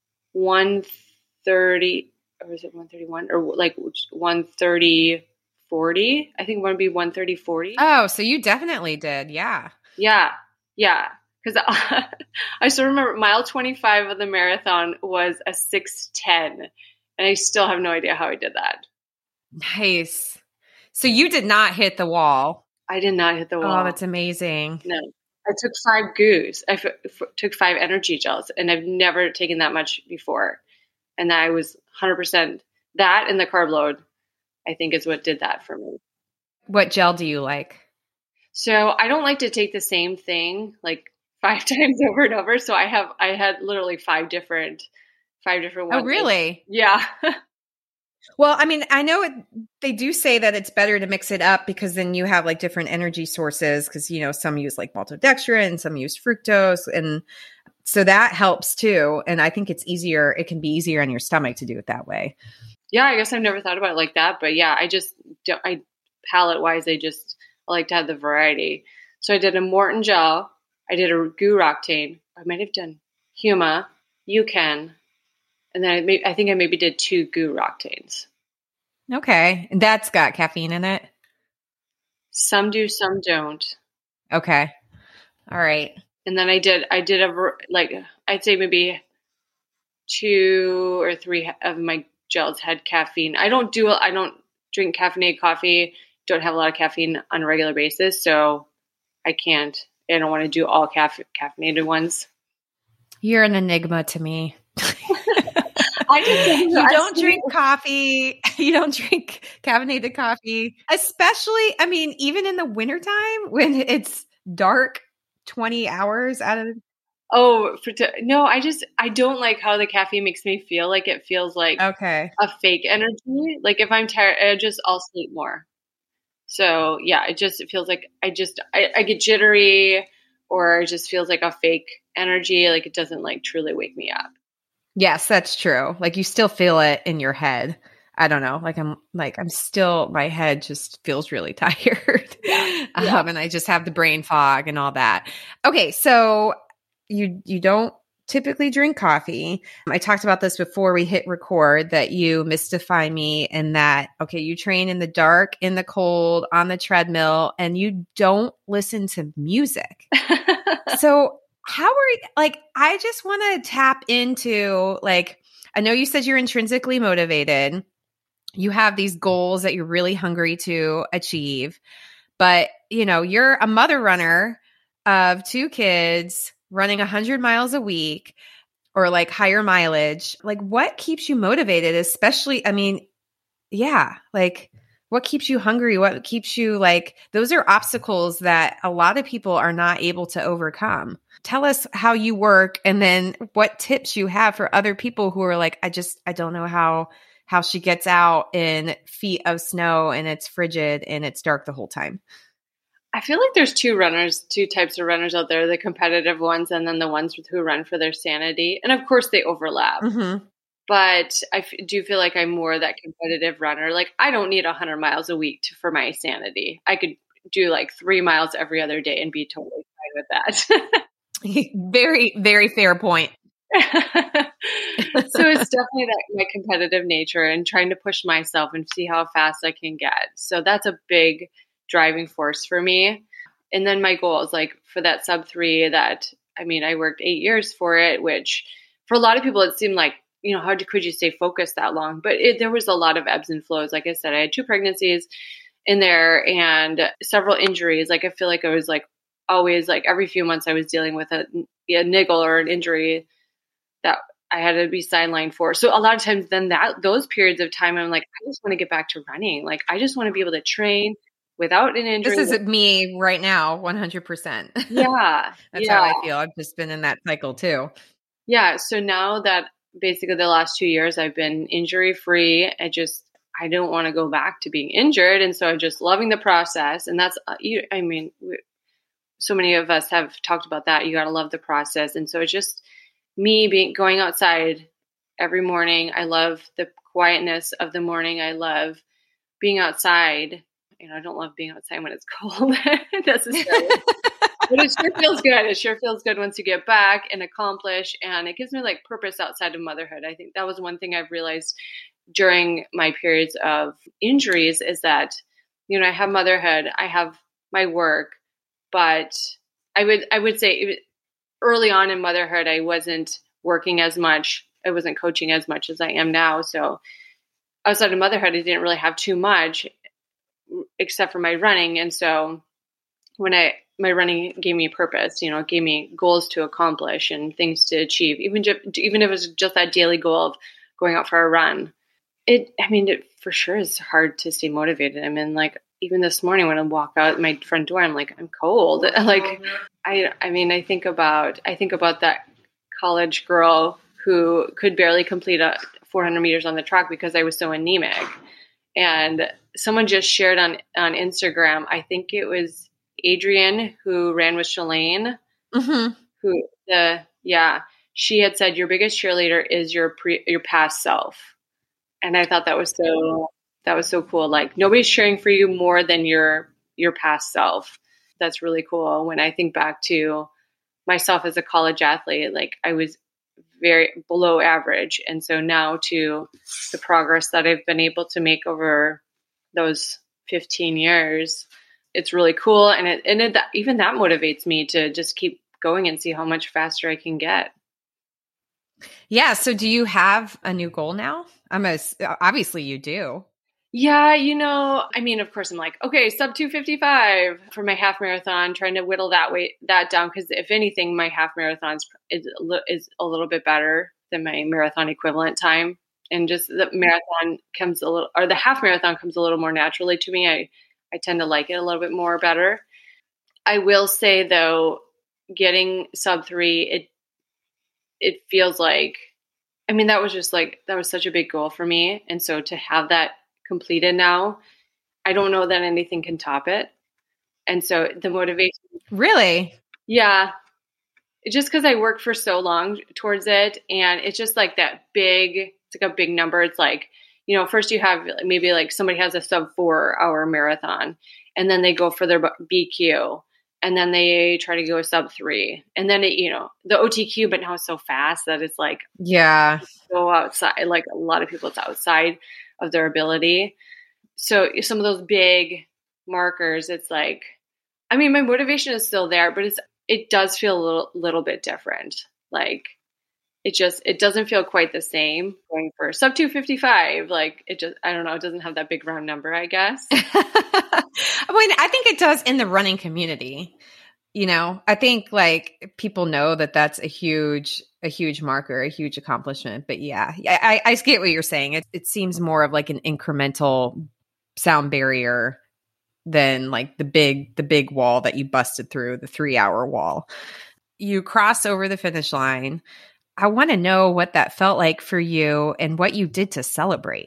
130, or was it 131? Or like 130, 40? I think it would be 130, 40. Oh, so you definitely did. Yeah. Yeah. Yeah. Because I still remember mile 25 of the marathon was a 6:10. And I still have no idea how I did that. Nice. So you did not hit the wall. I did not hit the wall. Oh, that's amazing. No. I took 5 goos. I took 5 energy gels, and I've never taken that much before. And I was 100% that, and the carb load, I think, is what did that for me. What gel do you like? So I don't like to take the same thing like 5 times over and over. So I had literally 5 different ones. Oh, really? Yeah. Well, I mean, I know they do say that it's better to mix it up because then you have like different energy sources because, some use like maltodextrin and some use fructose. And so that helps too. And I think it's easier. It can be easier on your stomach to do it that way. Yeah, I guess I've never thought about it like that. But yeah, palate wise, I like to have the variety. So I did a Morton gel. I did a GU Roctane. I might have done Huma, UCAN. And then I think I maybe did 2 GU Roctanes. Okay. And that's got caffeine in it? Some do, some don't. Okay. All right. And then I did I'd say maybe 2 or 3 of my gels had caffeine. I don't drink caffeinated coffee, don't have a lot of caffeine on a regular basis. So I don't want to do all caffeinated ones. You're an enigma to me. You don't drink coffee. You don't drink caffeinated coffee, especially, I mean, even in the wintertime when it's dark 20 hours out of the... Oh, no, I don't like how the caffeine makes me feel. Like it feels like a fake energy. Like if I'm tired, I'll sleep more. So yeah, it feels like I get jittery, or it just feels like a fake energy. Like it doesn't like truly wake me up. Yes, that's true. Like you still feel it in your head. I don't know. I'm still, my head just feels really tired. Yeah. And I just have the brain fog and all that. Okay. So you don't typically drink coffee. I talked about this before we hit record, that you mystify me in that, okay, you train in the dark, in the cold, on the treadmill, and you don't listen to music. So how are you, I just want to tap into, I know you said you're intrinsically motivated. You have these goals that you're really hungry to achieve, but you're a mother runner of 2 kids running 100 miles a week or higher mileage. What keeps you motivated? Especially, I mean, yeah, what keeps you hungry? What keeps you those are obstacles that a lot of people are not able to overcome. Tell us how you work, and then what tips you have for other people who are I don't know how she gets out in feet of snow and it's frigid and it's dark the whole time. I feel like there's 2 types of runners out there, the competitive ones and then the ones who run for their sanity. And of course they overlap. Mm-hmm. But I do feel like I'm more that competitive runner. I don't need 100 miles a week for my sanity. I could do 3 miles every other day and be totally fine with that. Very, very fair point. So it's definitely my competitive nature and trying to push myself and see how fast I can get. So that's a big driving force for me. And then my goal is for that sub 3 I worked 8 years for it, which for a lot of people, it seemed how could you stay focused that long? But there was a lot of ebbs and flows. Like I said, I had 2 pregnancies in there and several injuries. I feel like I was always every few months I was dealing with a niggle or an injury that I had to be sidelined for. So a lot of times then those periods of time, I'm I just want to get back to running. I just want to be able to train without an injury. This is me right now, 100%. Yeah. That's how I feel. I've just been in that cycle too. Yeah. So now that basically the last 2 years I've been injury free, I don't want to go back to being injured. And so I'm just loving the process. And that's, so many of us have talked about that. You got to love the process. And so it's just me going outside every morning. I love the quietness of the morning. I love being outside. I don't love being outside when it's cold necessarily, but it sure feels good. It sure feels good once you get back and accomplish. And it gives me purpose outside of motherhood. I think that was one thing I've realized during my periods of injuries is that, I have motherhood, I have my work, but I would say early on in motherhood, I wasn't working as much. I wasn't coaching as much as I am now. So outside of motherhood, I didn't really have too much. except for my running. And so my running gave me purpose, it gave me goals to accomplish and things to achieve, even if it was just that daily goal of going out for a run. It for sure is hard to stay motivated. I mean, like, even this morning when I walk out my front door, I'm like, I'm cold. Like, I think about that college girl who could barely complete 400 meters on the track because I was so anemic. And someone just shared on Instagram, I think it was Adrienne who ran with Shalane, she had said, your biggest cheerleader is your past self. And I thought that was so cool. Like, nobody's cheering for you more than your past self. That's really cool. When I think back to myself as a college athlete, like, I was very below average. And so now to the progress that I've been able to make over those 15 years, it's really cool. And even that motivates me to just keep going and see how much faster I can get. Yeah. So do you have a new goal now? Obviously you do. Yeah. Of course I'm like, okay, sub 255 for my half marathon, trying to whittle that down. Cause if anything, my half marathon is a little bit better than my marathon equivalent time. And just the half marathon comes a little more naturally to me. I tend to like it a little bit more better. I will say though, getting sub 3, it feels like, that was such a big goal for me. And so to have that completed now, I don't know that anything can top it. And so the motivation. Really? Yeah. It's just because I worked for so long towards it. And it's just like it's like a big number. It's like, first you have maybe like somebody has a sub 4-hour marathon, and then they go for their BQ, and then they try to go a sub 3, and then the OTQ, but now it's so fast that it's like, yeah, go outside. Like, a lot of people, it's outside of their ability. So some of those big markers, it's like, my motivation is still there, but it does feel a little bit different. Like, it doesn't feel quite the same going for sub 255. Like, I don't know. It doesn't have that big round number, I guess. I think it does in the running community. I think like people know that that's a huge marker, a huge accomplishment. But yeah, I get what you're saying. It seems more of like an incremental sound barrier than like the big wall that you busted through, the 3-hour wall. You cross over the finish line. I want to know what that felt like for you and what you did to celebrate.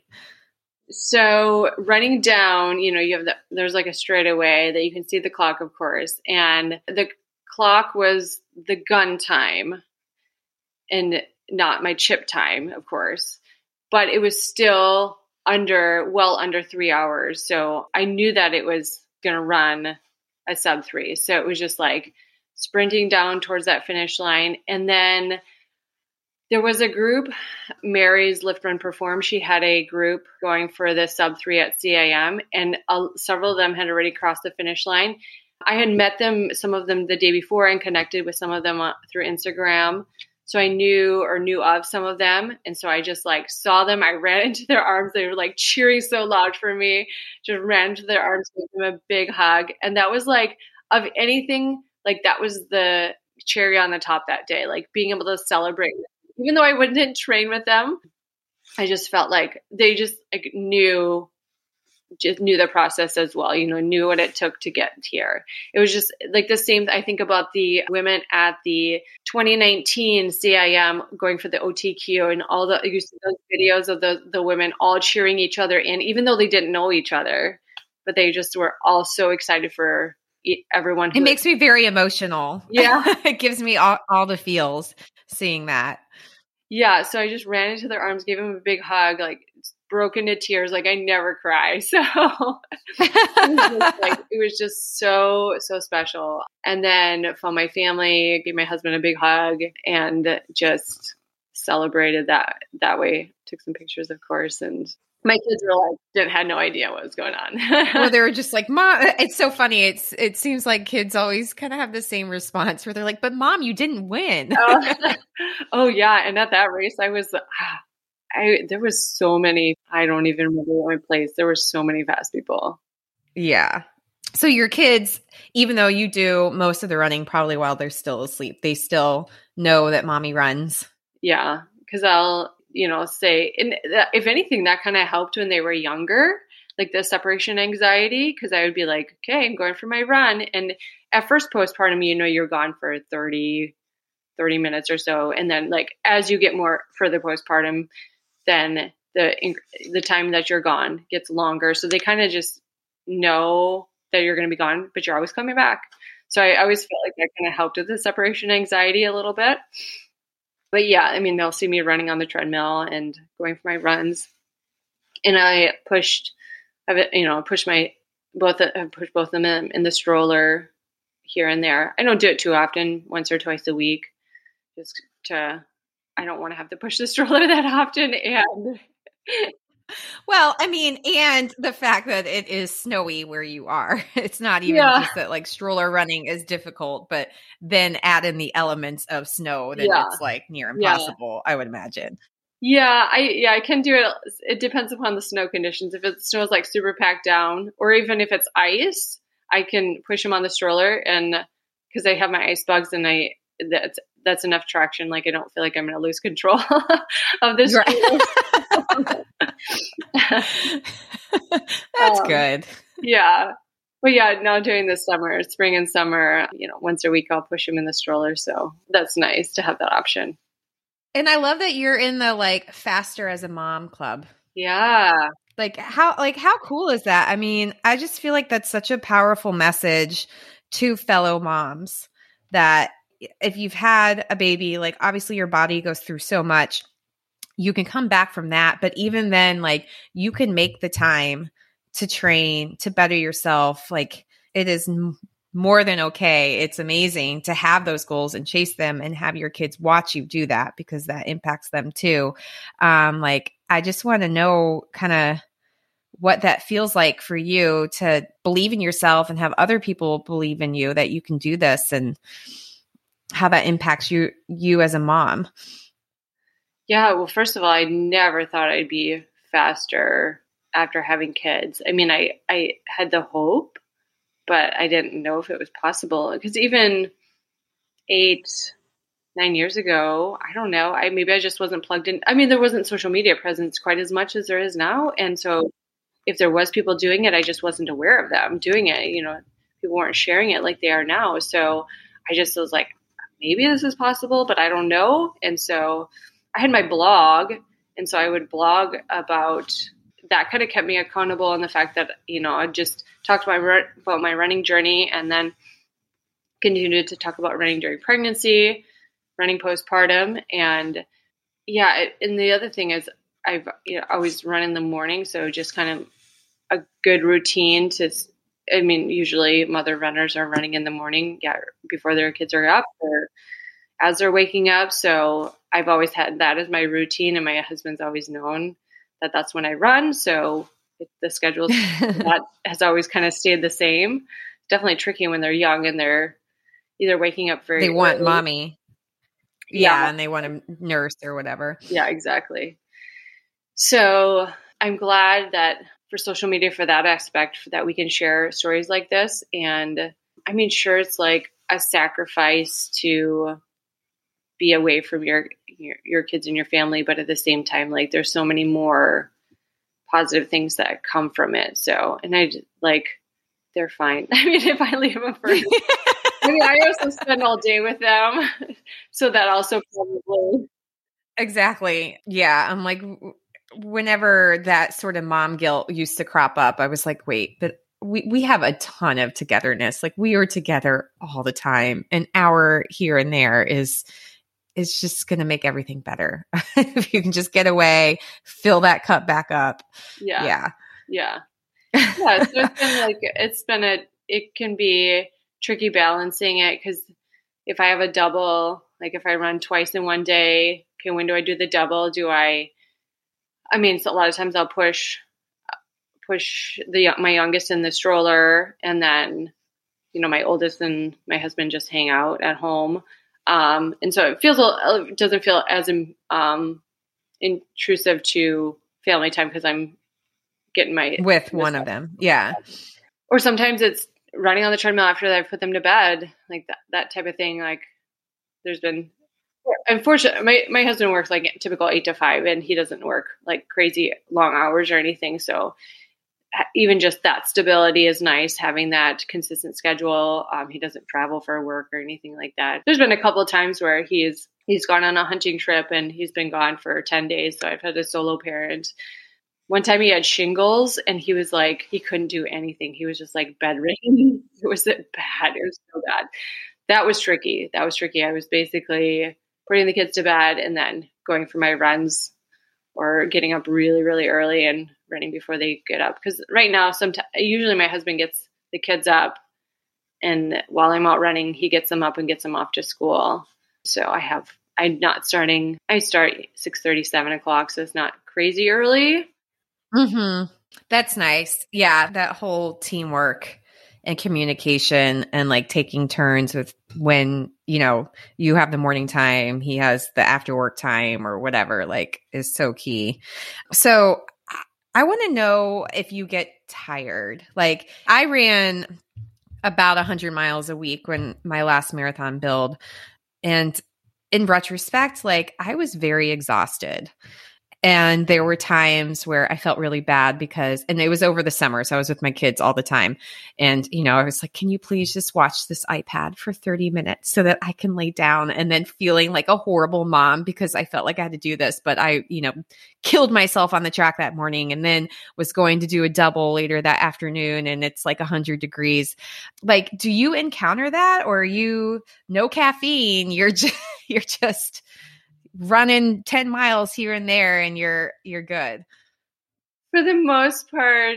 So running down, there's like a straightaway that you can see the clock, of course. And the clock was the gun time and not my chip time, of course. But it was still well under 3 hours. So I knew that it was going to run a sub 3. So it was just like sprinting down towards that finish line. And then there was a group, Mary's Lift Run Perform. She had a group going for the sub 3 at CIM, and several of them had already crossed the finish line. I had met some of them the day before, and connected with some of them through Instagram. So I knew of some of them. And so I just like saw them. I ran into their arms. They were like cheering so loud for me, just ran into their arms, gave them a big hug. And that was like, of anything, like that was the cherry on the top that day, like being able to celebrate. Even though I didn't train with them, I just felt like they just like knew the process as well, knew what it took to get here. It was just like the same. I think about the women at the 2019 CIM going for the OTQ, and you see those videos of the women all cheering each other in, even though they didn't know each other, but they just were all so excited for everyone. It makes me very emotional. Yeah. It gives me all the feels seeing that. Yeah. So I just ran into their arms, gave them a big hug, like broke into tears. Like, I never cry. So it was just so, so special. And then from my family, gave my husband a big hug and just celebrated that way. Took some pictures, of course. And my kids were like, had no idea what was going on. Well, they were just like, Mom, it's so funny. It seems like kids always kind of have the same response where they're like, but Mom, you didn't win. Oh yeah. And at that race, there was so many, I don't even remember what my place. There were so many fast people. Yeah. So your kids, even though you do most of the running probably while they're still asleep, they still know that mommy runs. Yeah. Because I'll, say, and if anything, that kind of helped when they were younger, like the separation anxiety, because I would be like, okay, I'm going for my run. And at first postpartum, you're gone for 30 minutes or so. And then like, as you get more further postpartum, then the time that you're gone gets longer. So they kind of just know that you're going to be gone, but you're always coming back. So I always felt like that kind of helped with the separation anxiety a little bit. But yeah, I mean, they'll see me running on the treadmill and going for my runs. And I pushed both of them in the stroller here and there. I don't do it too often, once or twice a week, I don't want to have to push the stroller that often. And well, I mean, and the fact that it is snowy where you are, it's not even just that like stroller running is difficult, but then add in the elements of snow, then it's like near impossible, I would imagine. Yeah, I can do it. It depends upon the snow conditions. If it snows like super packed down, or even if it's ice, I can push them on the stroller, and because I have my ice bugs, and that's enough traction. Like I don't feel like I'm going to lose control of this. That's good. Yeah. But yeah, now during the summer, spring and summer, once a week I'll push them in the stroller. So that's nice to have that option. And I love that you're in the like Faster as a Mom club. Yeah. Like how cool is that? I mean, I just feel like that's such a powerful message to fellow moms that if you've had a baby, like obviously your body goes through so much. You can come back from that. But even then, like you can make the time to train, to better yourself. Like it is more than okay. It's amazing to have those goals and chase them and have your kids watch you do that because that impacts them too. Like I just want to know kind of what that feels like for you to believe in yourself and have other people believe in you that you can do this and how that impacts you as a mom. Yeah. Well, first of all, I never thought I'd be faster after having kids. I mean, I had the hope, but I didn't know if it was possible because even 8-9 years ago, I don't know. Maybe I just wasn't plugged in. I mean, there wasn't social media presence quite as much as there is now. And so if there was people doing it, I just wasn't aware of them doing it. People weren't sharing it like they are now. So I just was like, maybe this is possible, but I don't know. And so I had my blog. And so I would blog about that, kind of kept me accountable in the fact that, I just talked about my running journey and then continued to talk about running during pregnancy, running postpartum. And yeah, and the other thing is I've always run in the morning. So just kind of a good routine usually mother runners are running in the morning, before their kids are up or as they're waking up. So I've always had that as my routine, and my husband's always known that that's when I run. So the schedule that has always kind of stayed the same. It's definitely tricky when they're young and they're either waking up very They want early. mommy. Yeah, and they want a nurse or whatever. Yeah, exactly. So I'm glad that for social media, for that aspect, that we can share stories like this. And I mean, sure, it's like a sacrifice to be away from your kids and your family, but at the same time, like there's so many more positive things that come from it. So, and they're fine. I mean, if I leave them for, I also spend all day with them. So that also probably. Exactly. Yeah. I'm like, whenever that sort of mom guilt used to crop up, I was like, wait, but we have a ton of togetherness. Like we are together all the time. An hour here and there is just going to make everything better. If you can just get away, fill that cup back up. Yeah. So it can be tricky balancing it. 'Cause if I have a double, like if I run twice in one day, okay, when do I do the double? So a lot of times I'll push my youngest in the stroller, and then, my oldest and my husband just hang out at home. And so it doesn't feel as intrusive to family time because I'm getting with one of them. Yeah. Or sometimes it's running on the treadmill after I've put them to bed, like that type of thing. Like there's been, unfortunately, my husband works like typical 8 to 5, and he doesn't work like crazy long hours or anything. So even just that stability is nice, having that consistent schedule. He doesn't travel for work or anything like that. There's been a couple of times where he's gone on a hunting trip and he's been gone for 10 days. So I've had a solo parent. One time he had shingles and he was like, he couldn't do anything. He was just like bedridden. It was bad. It was so bad. That was tricky. I was basically putting the kids to bed and then going for my runs or getting up really, really early and running before they get up. Because right now, usually my husband gets the kids up, and while I'm out running, he gets them up and gets them off to school. So I'm not starting. I start 6:30, 7 o'clock, so it's not crazy early. Mm-hmm. That's nice. Yeah, that whole teamwork and communication and like taking turns with when, you have the morning time, he has the after work time or whatever, like is so key. So I want to know if you get tired. Like I ran about 100 miles a week when my last marathon build. And in retrospect, like I was very exhausted. And there were times where I felt really bad and it was over the summer. So I was with my kids all the time. And, I was like, can you please just watch this iPad for 30 minutes so that I can lay down? And then feeling like a horrible mom because I felt like I had to do this. But I, killed myself on the track that morning and then was going to do a double later that afternoon. And it's like 100 degrees. Like, do you encounter that, or are you no caffeine? You're just running 10 miles here and there and you're good? For the most part,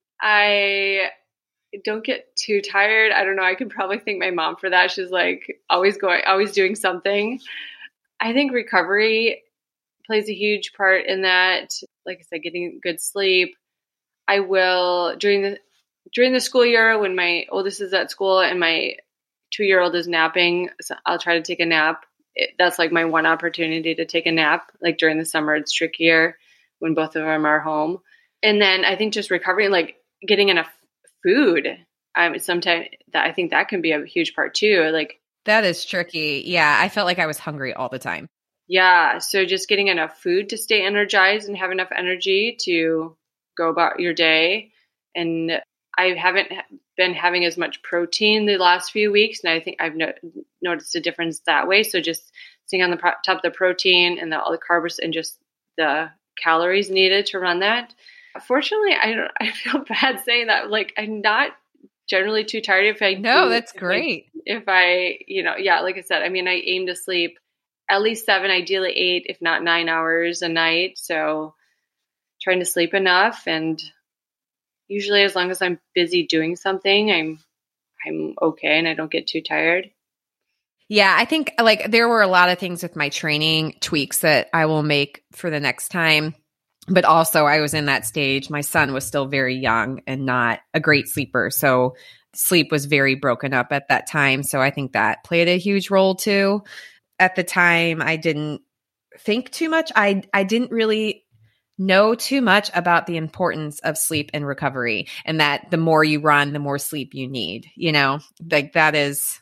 I don't get too tired. I don't know. I could probably thank my mom for that. She's like always doing something. I think recovery plays a huge part in that. Like I said, getting good sleep. I will during the school year when my oldest is at school and my 2-year-old is napping, so I'll try to take a nap. That's like my one opportunity to take a nap. Like during the summer, it's trickier when both of them are home. And then I think just recovering, like getting enough food. Sometimes I think that can be a huge part too. Like that is tricky. Yeah. I felt like I was hungry all the time. Yeah. So just getting enough food to stay energized and have enough energy to go about your day. And I haven't been having as much protein the last few weeks. And I think I've noticed a difference that way. So just staying on the top of the protein and all the carbs and just the calories needed to run that. Fortunately, I feel bad saying that. Like I'm not generally too tired if I No, that's great. If I, like I said, I mean, I aim to sleep at least 7, ideally 8, if not 9 hours a night. So trying to sleep enough, and usually as long as I'm busy doing something, I'm okay and I don't get too tired. Yeah, I think like there were a lot of things with my training tweaks that I will make for the next time. But also I was in that stage. My son was still very young and not a great sleeper. So sleep was very broken up at that time. So I think that played a huge role too. At the time, I didn't think too much. I didn't really know too much about the importance of sleep and recovery, and that the more you run, the more sleep you need, like that is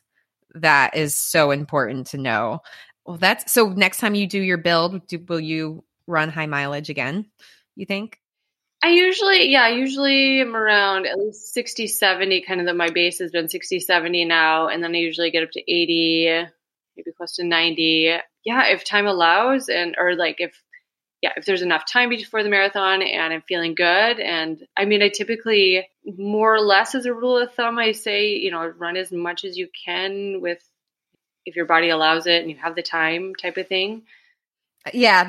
so important to know. Well, so next time you do your build, will you run high mileage again, you think? I usually am around at least 60, 70, kind of my base has been 60, 70 now. And then I usually get up to 80, maybe close to 90. Yeah. If time allows if there's enough time before the marathon and I'm feeling good. And I mean, I typically more or less as a rule of thumb, I say, run as much as you can if your body allows it and you have the time type of thing. Yeah,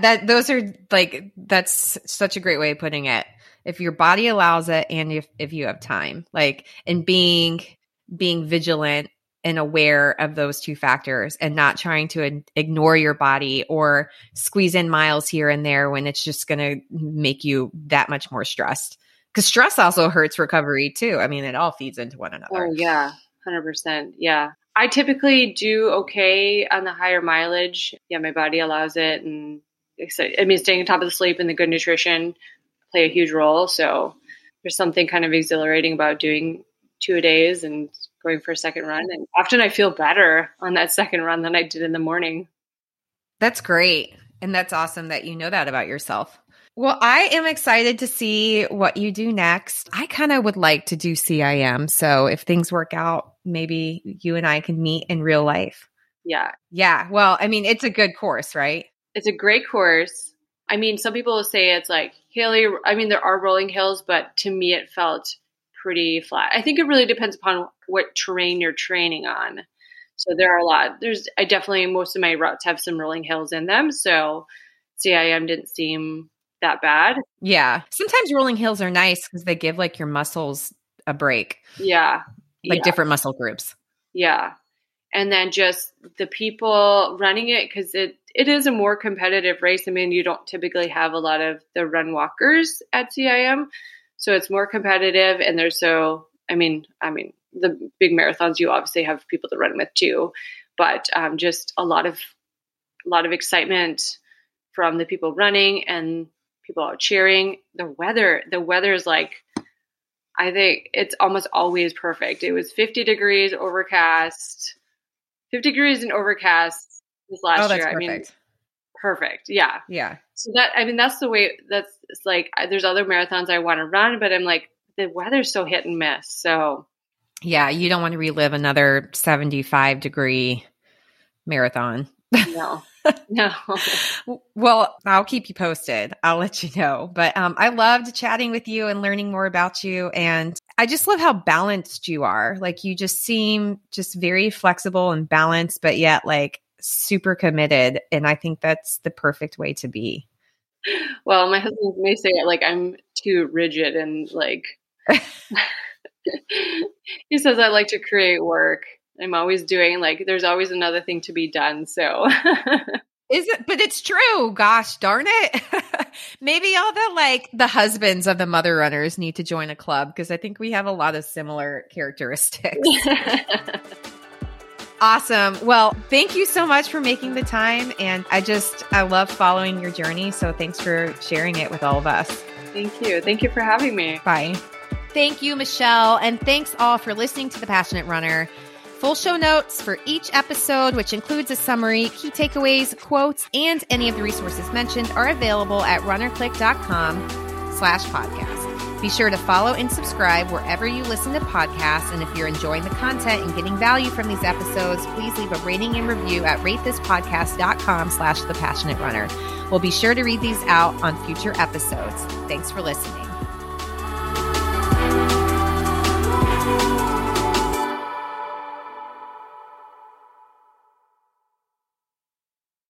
that's such a great way of putting it. If your body allows it and if you have time, like, and being vigilant and aware of those two factors and not trying to ignore your body or squeeze in miles here and there when it's just going to make you that much more stressed. Because stress also hurts recovery too. I mean, it all feeds into one another. Oh yeah, 100%. Yeah. I typically do okay on the higher mileage. Yeah, my body allows it. And I mean, staying on top of the sleep and the good nutrition play a huge role. So there's something kind of exhilarating about doing 2-a-days and going for a second run. And often I feel better on that second run than I did in the morning. That's great. And that's awesome that you know that about yourself. Well, I am excited to see what you do next. I kind of would like to do CIM. So if things work out, maybe you and I can meet in real life. Yeah. Yeah. Well, I mean, it's a good course, right? It's a great course. I mean, some people will say it's like hilly. I mean, there are rolling hills, but to me, it felt pretty flat. I think it really depends upon what terrain you're training on. So there are a lot. I definitely, most of my routes have some rolling hills in them. So CIM didn't seem that bad. Yeah. Sometimes rolling hills are nice because they give like your muscles a break. Yeah. Like different muscle groups. Yeah. And then just the people running it, because it is a more competitive race. I mean, you don't typically have a lot of the run walkers at CIM. So it's more competitive. And I mean, the big marathons, you obviously have people to run with too, but just a lot of excitement from the people running and people out cheering. The weather is like, I think it's almost always perfect. It was 50 degrees and overcast this last year. Perfect. I mean, perfect. Yeah. Yeah. So that's the way. It's like there's other marathons I want to run, but I'm like, the weather's so hit and miss. So yeah, you don't want to relive another 75-degree marathon. No. Well, I'll keep you posted. I'll let you know. But I loved chatting with you and learning more about you. And I just love how balanced you are. Like you just seem just very flexible and balanced, but yet like super committed. And I think that's the perfect way to be. Well, my husband may say like I'm too rigid and like he says I like to create work. I'm always doing there's always another thing to be done. So is it? But it's true. Gosh darn it. Maybe all the husbands of the mother runners need to join a club because I think we have a lot of similar characteristics. Awesome. Well, thank you so much for making the time. And I love following your journey. So thanks for sharing it with all of us. Thank you. Thank you for having me. Bye. Thank you, Michelle. And thanks all for listening to The Passionate Runner. Full show notes for each episode, which includes a summary, key takeaways, quotes, and any of the resources mentioned are available at runnerclick.com/podcast. Be sure to follow and subscribe wherever you listen to podcasts. And if you're enjoying the content and getting value from these episodes, please leave a rating and review at ratethispodcast.com/thepassionaterunner. We'll be sure to read these out on future episodes. Thanks for listening.